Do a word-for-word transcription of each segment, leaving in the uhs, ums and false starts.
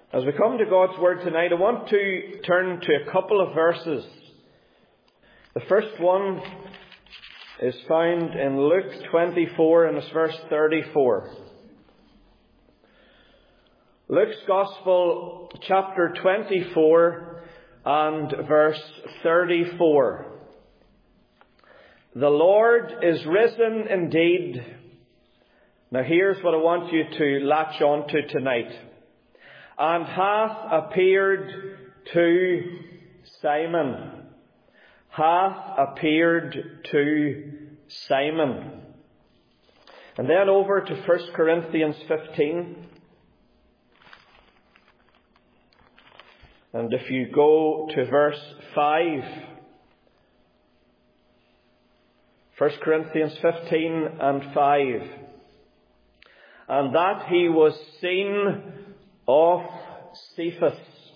As we come to God's Word tonight, I want to turn to a couple of verses. The first one is found in Luke twenty-four and it's verse thirty-four. Luke's Gospel, chapter twenty-four and verse thirty-four. The Lord is risen indeed. Now here's what I want you to latch on to tonight. And hath appeared to Simon. Hath appeared to Simon. And then over to First Corinthians fifteen. And if you go to verse five. First Corinthians fifteen and five. And that he was seen of Cephas.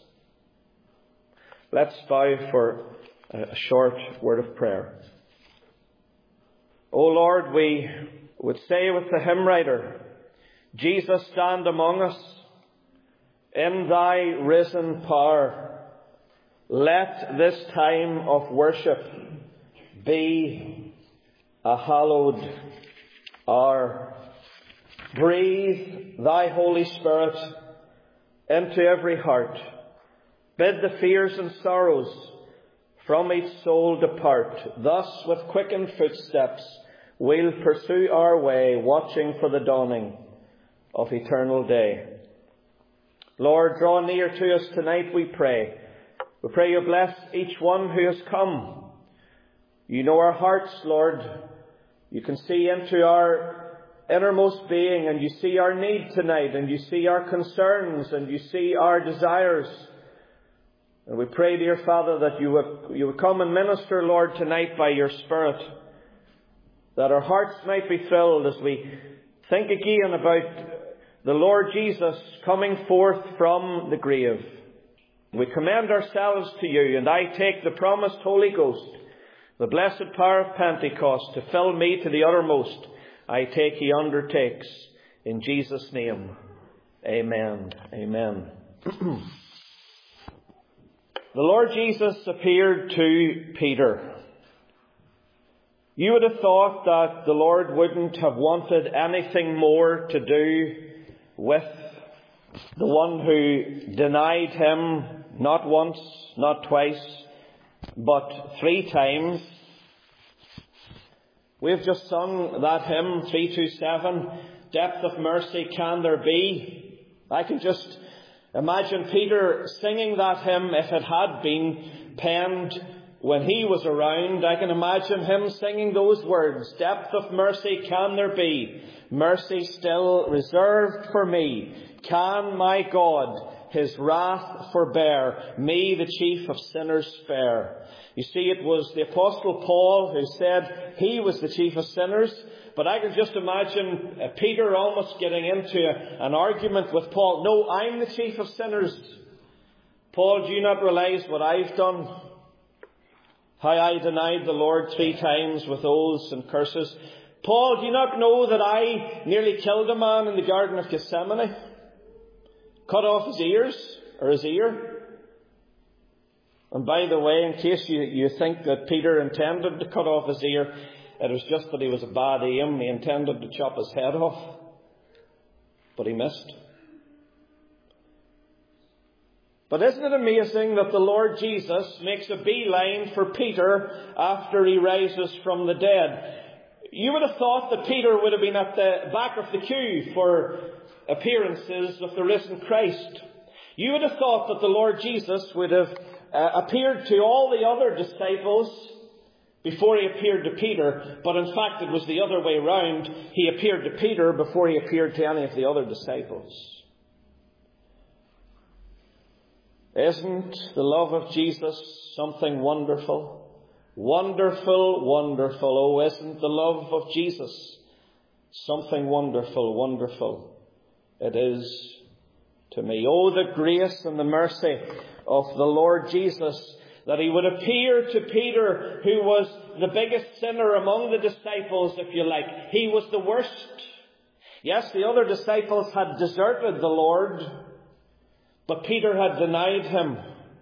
Let's bow for a short word of prayer. O Lord, we would say with the hymn writer, Jesus, stand among us in thy risen power. Let this time of worship be a hallowed hour. Breathe thy Holy Spirit into every heart. Bid the fears and sorrows from each soul depart. Thus with quickened footsteps we'll pursue our way, watching for the dawning of eternal day. Lord, draw near to us tonight, we pray. We pray you bless each one who has come. You know our hearts, Lord. You can see into our innermost being, and you see our need tonight, and you see our concerns, and you see our desires. And we pray, dear Father, that you would, you would come and minister, Lord, tonight by your Spirit, that our hearts might be filled as we think again about the Lord Jesus coming forth from the grave. We commend ourselves to you, and I take the promised Holy Ghost, the blessed power of Pentecost, to fill me to the uttermost. I take he undertakes. In Jesus' name, amen. Amen. The Lord Jesus appeared to Peter. You would have thought that the Lord wouldn't have wanted anything more to do with the one who denied him not once, not twice, but three times. We've just sung that hymn, three two seven, Depth of Mercy Can There Be? I can just imagine Peter singing that hymn if it had been penned when he was around. I can imagine him singing those words, Depth of mercy can there be? Mercy still reserved for me. Can my God his wrath forbear? Me, the chief of sinners, spare. You see, it was the Apostle Paul who said he was the chief of sinners. But I can just imagine uh, Peter almost getting into a, an argument with Paul. No, I'm the chief of sinners. Paul, do you not realize what I've done? How I denied the Lord three times with oaths and curses. Paul, do you not know that I nearly killed a man in the Garden of Gethsemane? Cut off his ears, or his ear. And by the way, in case you, you think that Peter intended to cut off his ear, it was just that he was a bad aim. He intended to chop his head off. But he missed. But isn't it amazing that the Lord Jesus makes a beeline for Peter after he rises from the dead? You would have thought that Peter would have been at the back of the queue for appearances of the risen Christ. You would have thought that the Lord Jesus would have uh, appeared to all the other disciples before he appeared to Peter, but in fact it was the other way round. He appeared to Peter before he appeared to any of the other disciples. Isn't the love of Jesus something wonderful? Wonderful, wonderful. Oh, isn't the love of Jesus something wonderful, wonderful? It is to me. Oh, the grace and the mercy of the Lord Jesus, that he would appear to Peter, who was the biggest sinner among the disciples, if you like. He was the worst. Yes, the other disciples had deserted the Lord. But Peter had denied him.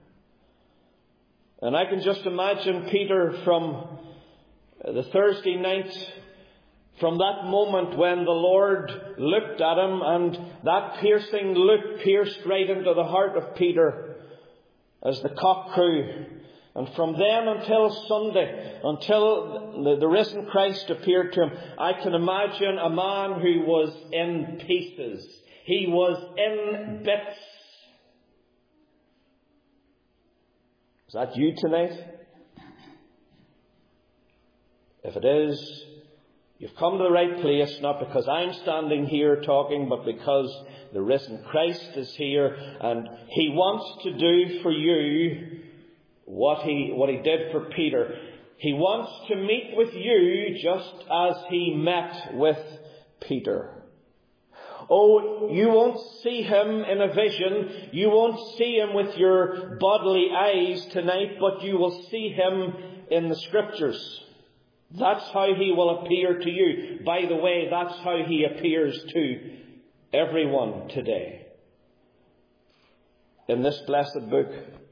And I can just imagine Peter from the Thursday night, from that moment when the Lord looked at him, and that piercing look pierced right into the heart of Peter as the cock crew. And from then until Sunday, until the, the risen Christ appeared to him, I can imagine a man who was in pieces. He was in bits. Is that you tonight? If it is, you've come to the right place, not because I'm standing here talking, but because the risen Christ is here, and He wants to do for you what He, what He did for Peter. He wants to meet with you just as He met with Peter. Oh, you won't see Him in a vision. You won't see Him with your bodily eyes tonight, but you will see Him in the Scriptures. That's how He will appear to you. By the way, that's how He appears to everyone today in this blessed book.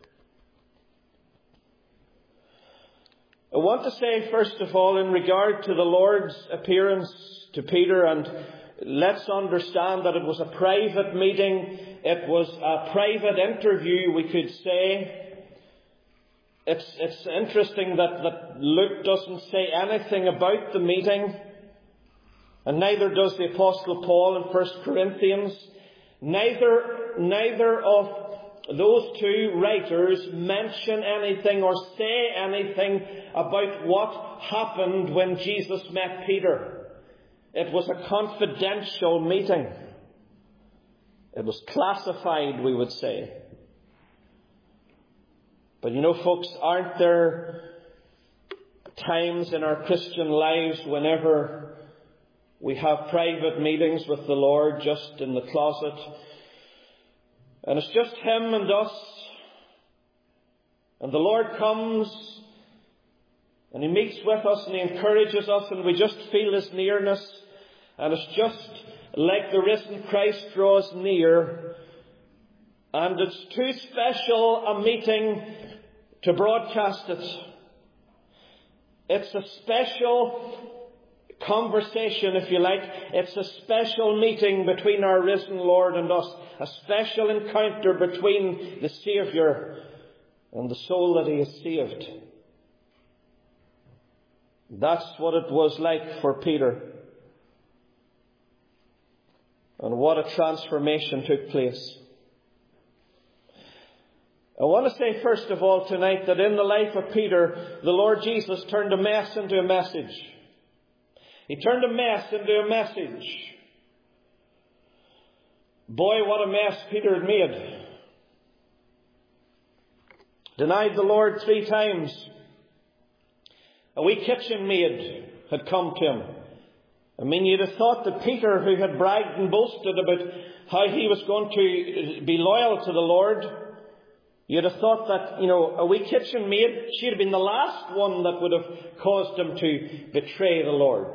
I want to say, first of all, in regard to the Lord's appearance to Peter, and let's understand that it was a private meeting. It was a private interview, we could say. It's, it's interesting that, that Luke doesn't say anything about the meeting. And neither does the Apostle Paul in First Corinthians. Neither, neither of those two writers mention anything or say anything about what happened when Jesus met Peter. It was a confidential meeting. It was classified, we would say. But you know, folks, aren't there times in our Christian lives whenever we have private meetings with the Lord just in the closet, and it's just Him and us, and the Lord comes and He meets with us and He encourages us, and we just feel His nearness, and it's just like the risen Christ draws near, and it's too special a meeting to broadcast it. It's a special conversation, if you like. It's a special meeting between our risen Lord and us. A special encounter between the Saviour and the soul that He has saved. That's what it was like for Peter. And what a transformation took place. I want to say first of all tonight that in the life of Peter, the Lord Jesus turned a mess into a message. He turned a mess into a message. Boy, what a mess Peter had made. Denied the Lord three times. A wee kitchen maid had come to him. I mean, you'd have thought that Peter, who had bragged and boasted about how he was going to be loyal to the Lord, you'd have thought that, you know, a wee kitchen maid, she'd have been the last one that would have caused him to betray the Lord.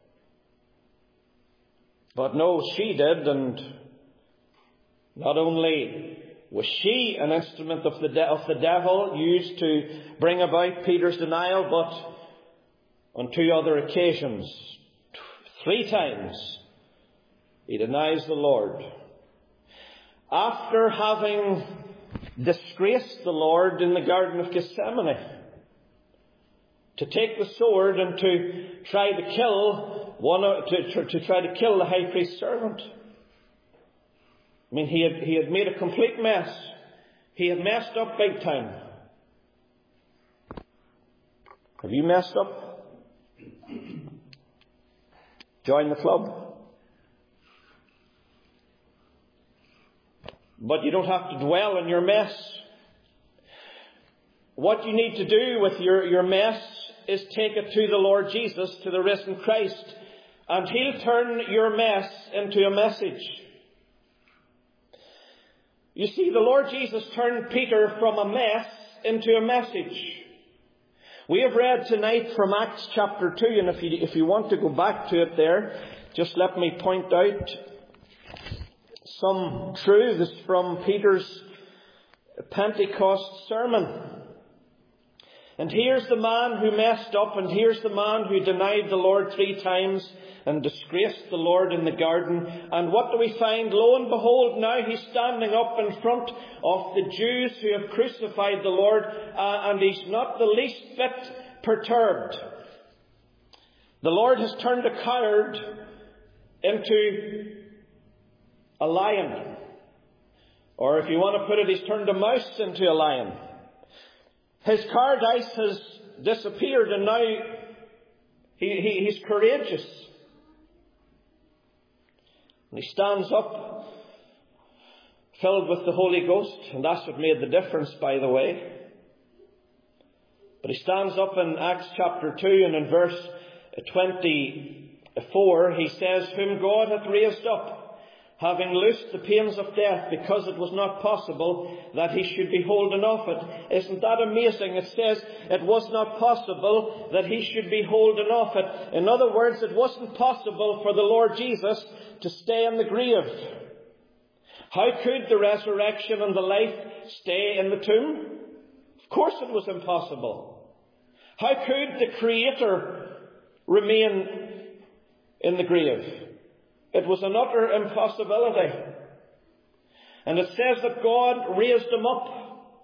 But no, she did, and not only was she an instrument of the, de- of the devil used to bring about Peter's denial, but on two other occasions, three times, he denies the Lord. After having disgraced the Lord in the Garden of Gethsemane, to take the sword and to try to kill one, to, to, to try to kill the high priest's servant. I mean, he had he had made a complete mess. He had messed up big time. Have you messed up? Join the club. But you don't have to dwell on your mess. What you need to do with your, your mess is take it to the Lord Jesus, to the risen Christ, and He'll turn your mess into a message. You see, the Lord Jesus turned Peter from a mess into a message. We have read tonight from Acts chapter two, and if you, if you want to go back to it there, just let me point out some truths from Peter's Pentecost sermon. And here's the man who messed up, and here's the man who denied the Lord three times and disgraced the Lord in the garden. And what do we find? Lo and behold, now he's standing up in front of the Jews who have crucified the Lord, uh, and he's not the least bit perturbed. The Lord has turned a coward into a lion. Or if you want to put it, he's turned a mouse into a lion. His cowardice has disappeared, and now he, he, he's courageous. And he stands up, filled with the Holy Ghost, and that's what made the difference, by the way. But he stands up in Acts chapter two, and in verse twenty-four, he says, "Whom God hath raised up, having loosed the pains of death, because it was not possible that he should be holden of it." Isn't that amazing? It says it was not possible that he should be holden of it. In other words, it wasn't possible for the Lord Jesus to stay in the grave. How could the resurrection and the life stay in the tomb? Of course it was impossible. How could the Creator remain in the grave? It was an utter impossibility. And it says that God raised him up.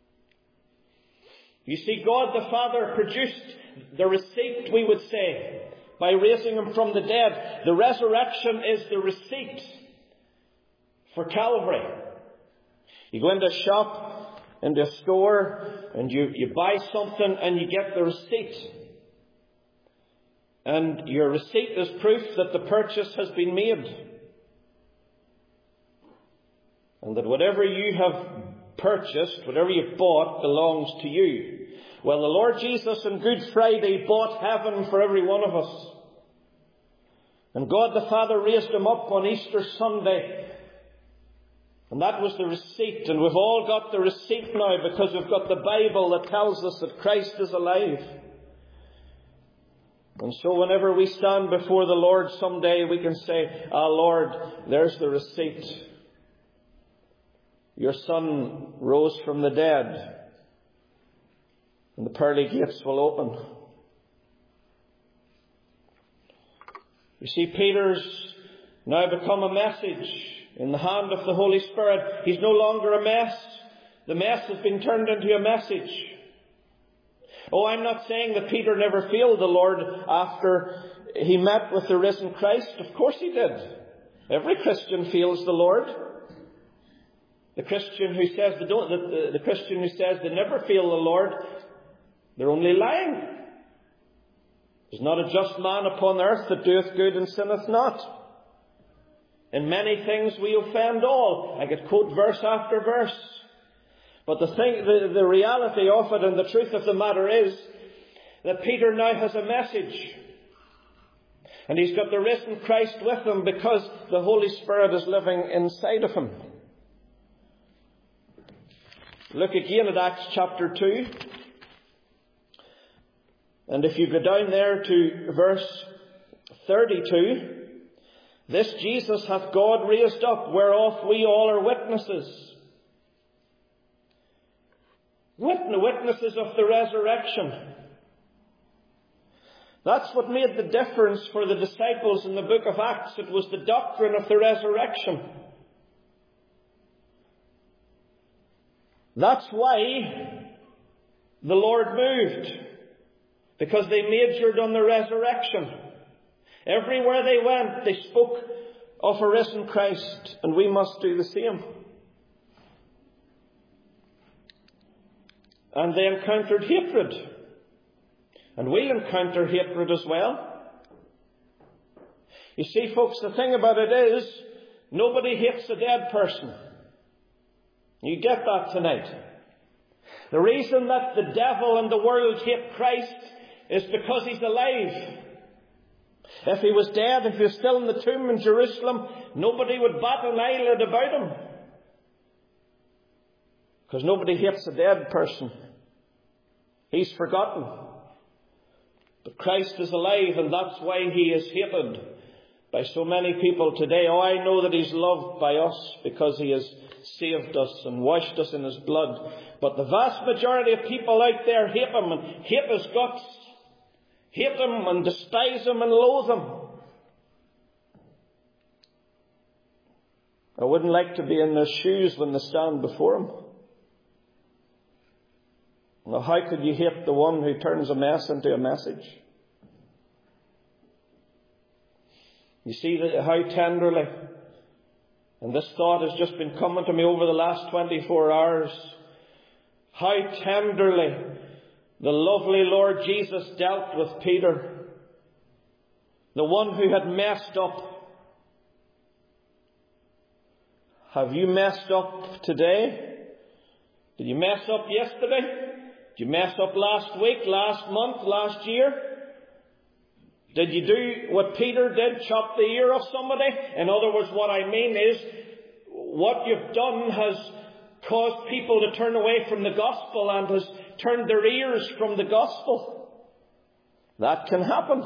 You see, God the Father produced the receipt, we would say, by raising him from the dead. The resurrection is the receipt for Calvary. You go into a shop, into a store, and you, you buy something and you get the receipt. And your receipt is proof that the purchase has been made. And that whatever you have purchased, whatever you've bought, belongs to you. Well, the Lord Jesus on Good Friday bought heaven for every one of us. And God the Father raised him up on Easter Sunday. And that was the receipt. And we've all got the receipt now because we've got the Bible that tells us that Christ is alive. And so whenever we stand before the Lord someday, we can say, "Ah, Lord, there's the receipt. Your Son rose from the dead, and the pearly gates will open." You see, Peter's now become a message in the hand of the Holy Spirit. He's no longer a mess. The mess has been turned into a message. Oh, I'm not saying that Peter never failed the Lord after he met with the risen Christ. Of course he did. Every Christian fails the Lord. The Christian who says they don't, the, the, the Christian who says they never fail the Lord, they're only lying. There's not a just man upon earth that doeth good and sinneth not. In many things we offend all. I could quote verse after verse. But the thing, the, the reality of it and the truth of the matter is that Peter now has a message. And he's got the risen Christ with him because the Holy Spirit is living inside of him. Look again at Acts chapter two. And if you go down there to verse thirty-two, "This Jesus hath God raised up, whereof we all are witnesses." Witnesses of the resurrection. That's what made the difference for the disciples in the book of Acts. It was the doctrine of the resurrection. That's why the Lord moved. Because they majored on the resurrection. Everywhere they went, they spoke of a risen Christ, and we must do the same. And they encountered hatred. And we encounter hatred as well. You see, folks, the thing about it is, nobody hates a dead person. You get that tonight. The reason that the devil and the world hate Christ is because he's alive. If he was dead, if he was still in the tomb in Jerusalem, nobody would bat an eyelid about him. Because nobody hates a dead person. He's forgotten. But Christ is alive, and that's why he is hated. by so many people today. Oh, I know that He's loved by us because He has saved us and washed us in His blood. But the vast majority of people out there hate Him and hate His guts. Hate Him and despise Him and loathe Him. I wouldn't like to be in their shoes when they stand before Him. Now, how could you hate the one who turns a mess into a message? You see that how tenderly, and this thought has just been coming to me over the last twenty-four hours, how tenderly the lovely Lord Jesus dealt with Peter, the one who had messed up. Have you messed up today? Did you mess up yesterday? Did you mess up last week, last month, last year? Did you do what Peter did, chop the ear of somebody? In other words, what I mean is, what you've done has caused people to turn away from the gospel and has turned their ears from the gospel. That can happen.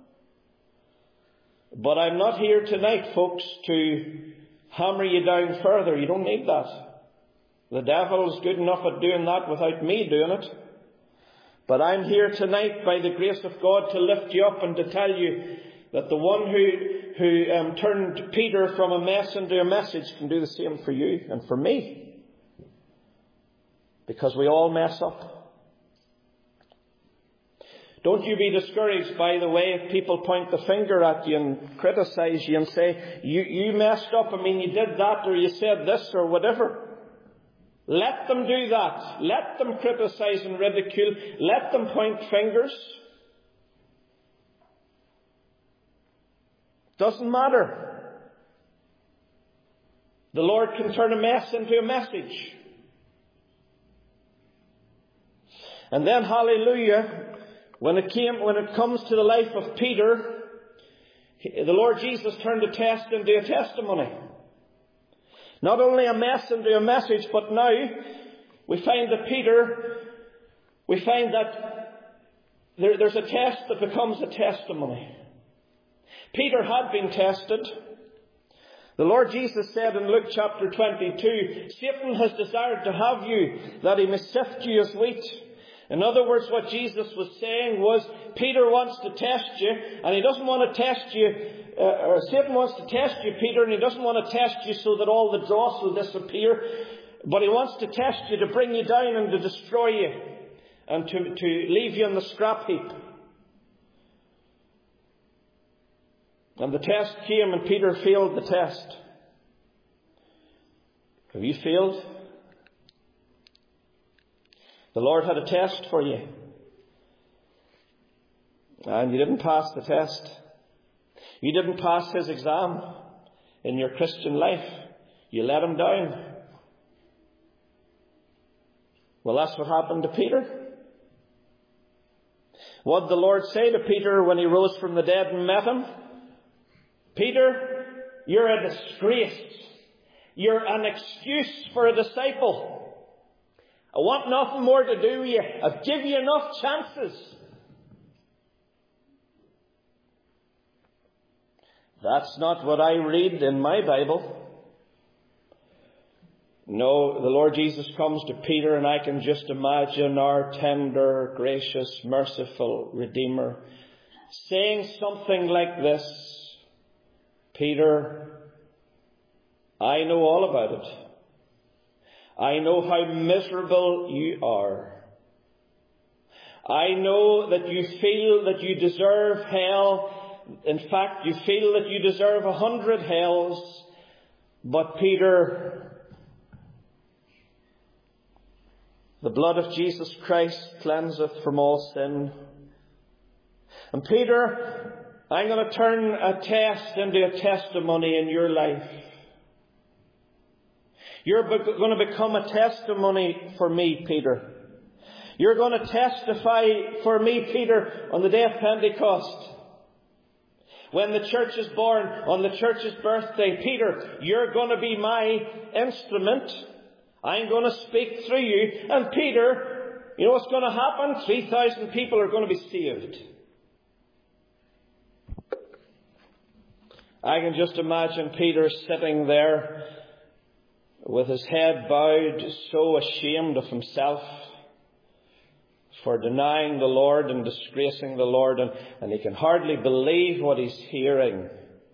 But I'm not here tonight, folks, to hammer you down further. You don't need that. The devil is good enough at doing that without me doing it. But I'm here tonight by the grace of God to lift you up and to tell you that the one who, who um, turned Peter from a mess into a message can do the same for you and for me. Because we all mess up. Don't you be discouraged, by the way, if people point the finger at you and criticize you and say, you, you messed up, I mean you did that or you said this or whatever. Let them do that. Let them criticize and ridicule. Let them point fingers. Doesn't matter. The Lord can turn a mess into a message. And then, hallelujah, when it came, when it comes to the life of Peter, the Lord Jesus turned a test into a testimony. Not only a mess into a message, but now we find that Peter, we find that there, there's a test that becomes a testimony. Peter had been tested. The Lord Jesus said in Luke chapter twenty-two, Satan has desired to have you, that he may sift you as wheat. In other words, what Jesus was saying was, Peter wants to test you, and he doesn't want to test you, uh, or Satan wants to test you, Peter, and he doesn't want to test you so that all the dross will disappear, but he wants to test you to bring you down and to destroy you, and to, to leave you on the scrap heap. And the test came, and Peter failed the test. Have you failed? The Lord had a test for you. And you didn't pass the test. You didn't pass His exam in your Christian life. You let Him down. Well, that's what happened to Peter. What did the Lord say to Peter when He rose from the dead and met him? Peter, you're a disgrace. You're an excuse for a disciple. I want nothing more to do with you. I've given you enough chances. That's not what I read in my Bible. No, the Lord Jesus comes to Peter, and I can just imagine our tender, gracious, merciful Redeemer saying something like this, Peter, I know all about it. I know how miserable you are. I know that you feel that you deserve hell. In fact, you feel that you deserve a hundred hells. But Peter, the blood of Jesus Christ cleanseth from all sin. And Peter, I'm going to turn a test into a testimony in your life. You're going to become a testimony for me, Peter. You're going to testify for me, Peter, on the day of Pentecost. When the church is born, on the church's birthday, Peter, you're going to be my instrument. I'm going to speak through you. And Peter, you know what's going to happen? three thousand people are going to be saved. I can just imagine Peter sitting there with his head bowed, so ashamed of himself for denying the Lord and disgracing the Lord, and, and he can hardly believe what he's hearing.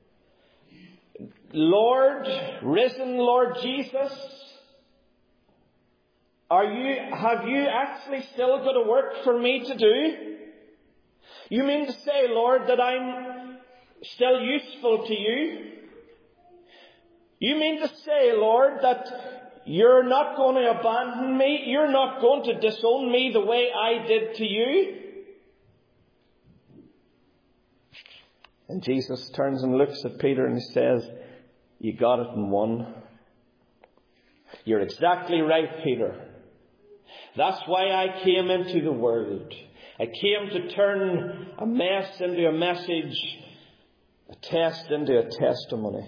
Lord, risen Lord Jesus, are you, have you actually still got a work for me to do? You mean to say, Lord, that I'm still useful to you? You mean to say, Lord, that you're not going to abandon me? You're not going to disown me the way I did to you? And Jesus turns and looks at Peter and he says, you got it in one. You're exactly right, Peter. That's why I came into the world. I came to turn a mess into a message, a test into a testimony.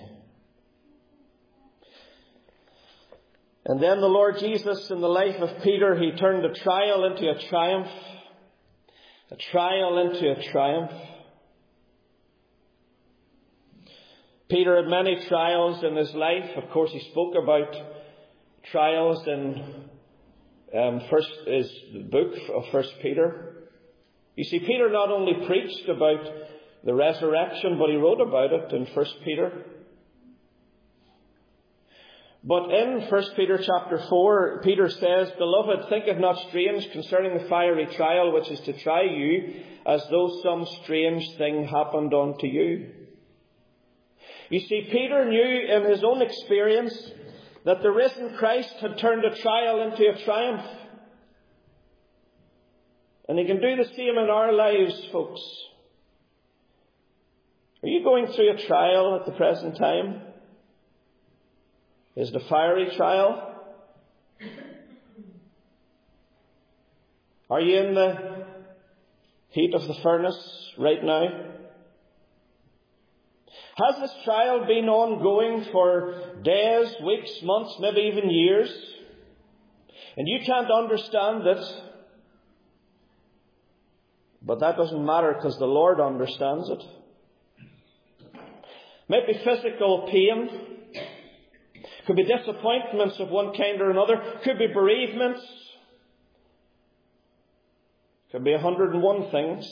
And then the Lord Jesus, in the life of Peter, he turned a trial into a triumph. A trial into a triumph. Peter had many trials in his life. Of course, he spoke about trials in um, first is the book of First Peter. You see, Peter not only preached about the resurrection, but he wrote about it in First Peter. But in First Peter chapter four, Peter says, Beloved, think it not strange concerning the fiery trial which is to try you, as though some strange thing happened unto you. You see, Peter knew in his own experience that the risen Christ had turned a trial into a triumph. And he can do the same in our lives, folks. Are you going through a trial at the present time? Is it a fiery trial? Are you in the heat of the furnace right now? Has this trial been ongoing for days, weeks, months, maybe even years? And you can't understand it. But that doesn't matter because the Lord understands it. Maybe physical pain. Could be disappointments of one kind or another. Could be bereavements. Could be a hundred and one things.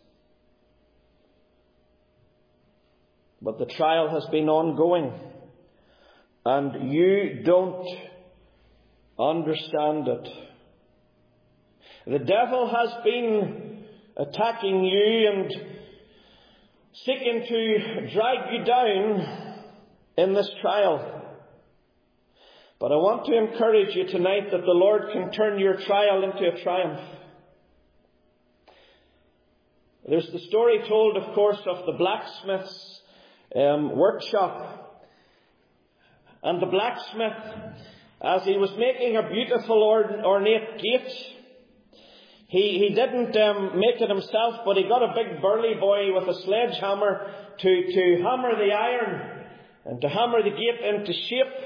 But the trial has been ongoing. And you don't understand it. The devil has been attacking you and seeking to drag you down in this trial. But I want to encourage you tonight that the Lord can turn your trial into a triumph. There's the story told, of course, of the blacksmith's um, workshop. And the blacksmith, as he was making a beautiful ornate gate, he, he didn't um, make it himself, but he got a big burly boy with a sledgehammer to, to hammer the iron and to hammer the gate into shape.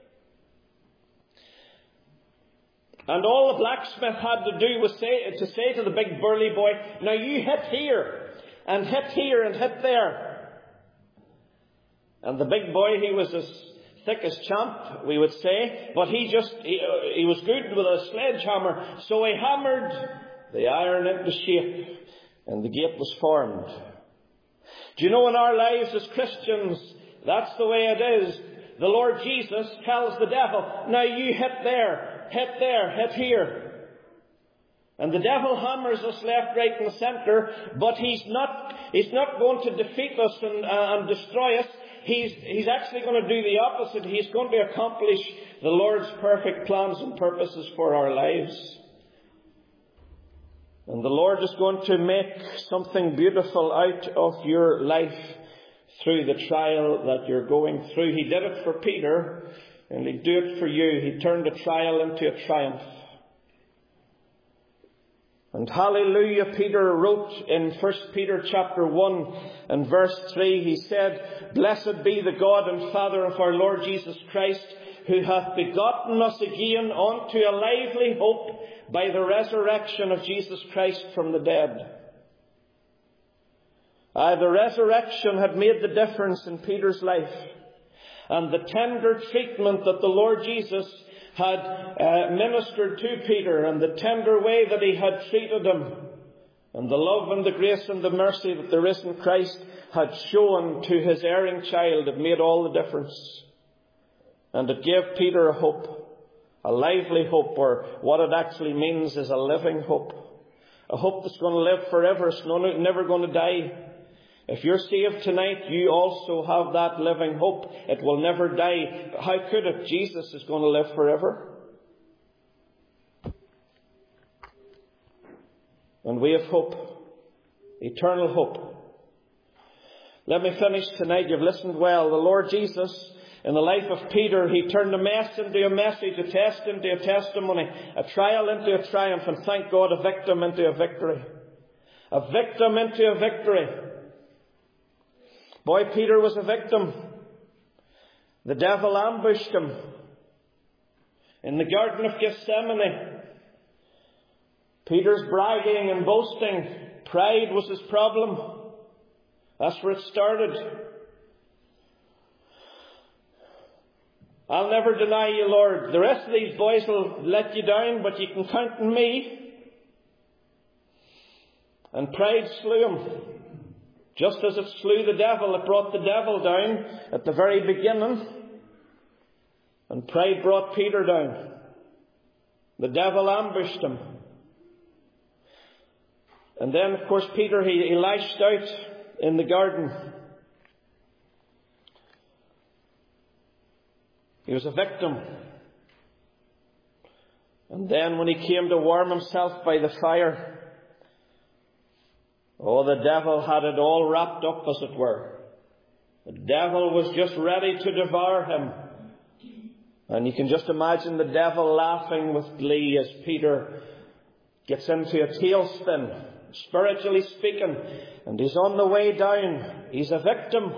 And all the blacksmith had to do was say, to say to the big burly boy, now you hit here, and hit here, and hit there. And the big boy, he was as thick as champ, we would say, but he just, he, he was good with a sledgehammer, so he hammered the iron into shape, and the gate was formed. Do you know, in our lives as Christians, that's the way it is. The Lord Jesus tells the devil, now you hit there, hit there, hit here. And the devil hammers us left, right and centre, but he's not, he's not going to defeat us and, uh, and destroy us. He's, he's actually going to do the opposite. He's going to accomplish the Lord's perfect plans and purposes for our lives. And the Lord is going to make something beautiful out of your life through the trial that you're going through. He did it for Peter, and He'll do it for you. He turned a trial into a triumph. And hallelujah, Peter wrote in First Peter chapter one and verse three, he said, Blessed be the God and Father of our Lord Jesus Christ, who hath begotten us again unto a lively hope by the resurrection of Jesus Christ from the dead. Uh, the resurrection had made the difference in Peter's life. And the tender treatment that the Lord Jesus had uh, ministered to Peter, and the tender way that he had treated him, and the love and the grace and the mercy that the risen Christ had shown to his erring child, had made all the difference. And it gave Peter a hope, a lively hope, or what it actually means is a living hope. A hope that's going to live forever. It's never going to die. If you're saved tonight, you also have that living hope. It will never die. How could it? Jesus is going to live forever. And we have hope. Eternal hope. Let me finish tonight. You've listened well. The Lord Jesus, in the life of Peter, he turned a mess into a message, a test into a testimony, a trial into a triumph, and thank God, a victim into a victory. A victim into a victory. Boy, Peter was a victim. The devil ambushed him in the Garden of Gethsemane. Peter's bragging and boasting. Pride was his problem. That's where it started. I'll never deny you, Lord. The rest of these boys will let you down, but you can count on me. And pride slew him. Just as it slew the devil, it brought the devil down at the very beginning. And pride brought Peter down. The devil ambushed him. And then, of course, Peter, he, he lashed out in the garden. He was a victim. And then when he came to warm himself by the fire, oh, the devil had it all wrapped up, as it were. The devil was just ready to devour him. And you can just imagine the devil laughing with glee as Peter gets into a tailspin, spiritually speaking, and he's on the way down. He's a victim.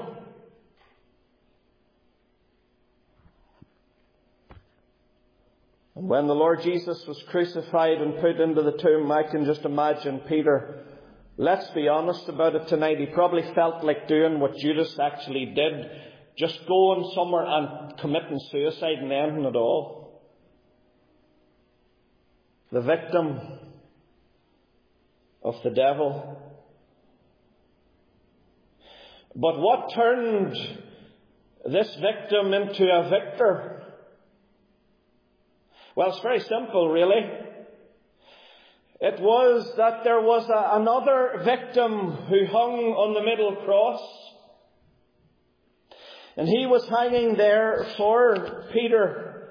And when the Lord Jesus was crucified and put into the tomb, I can just imagine Peter. Let's be honest about it tonight. He probably felt like doing what Judas actually did. Just going somewhere and committing suicide and ending it all. The victim of the devil. But what turned this victim into a victor? Well, it's very simple, really. It was that there was a, another victim who hung on the middle cross. And he was hanging there for Peter.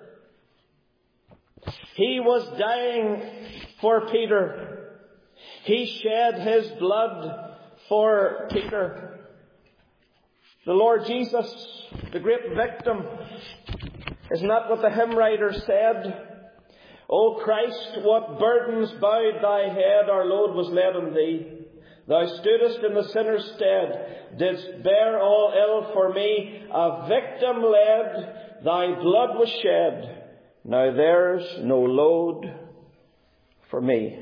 He was dying for Peter. He shed his blood for Peter. The Lord Jesus, the great victim, isn't that what the hymn writer said? O Christ, what burdens bowed thy head, our load was laid on thee. Thou stoodest in the sinner's stead, didst bear all ill for me. A victim led, thy blood was shed. Now there's no load for me.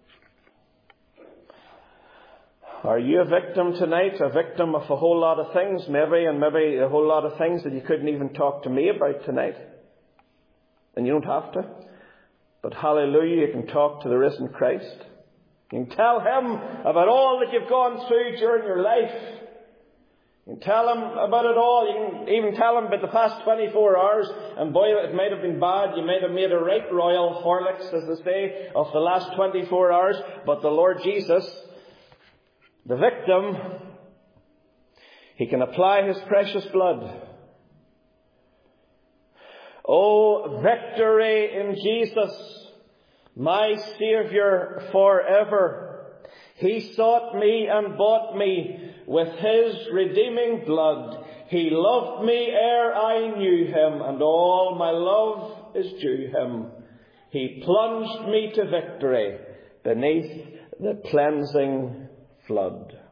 Are you a victim tonight? A victim of a whole lot of things, maybe, and maybe a whole lot of things that you couldn't even talk to me about tonight. And you don't have to. But hallelujah, you can talk to the risen Christ. You can tell him about all that you've gone through during your life. You can tell him about it all. You can even tell him about the past twenty-four hours. And boy, it might have been bad. You might have made a right royal Horlicks, as they say, of the last twenty-four hours. But the Lord Jesus, the victim, he can apply his precious blood. Oh, victory in Jesus, my Saviour forever. He sought me and bought me with his redeeming blood. He loved me ere I knew him, and all my love is due him. He plunged me to victory beneath the cleansing flood.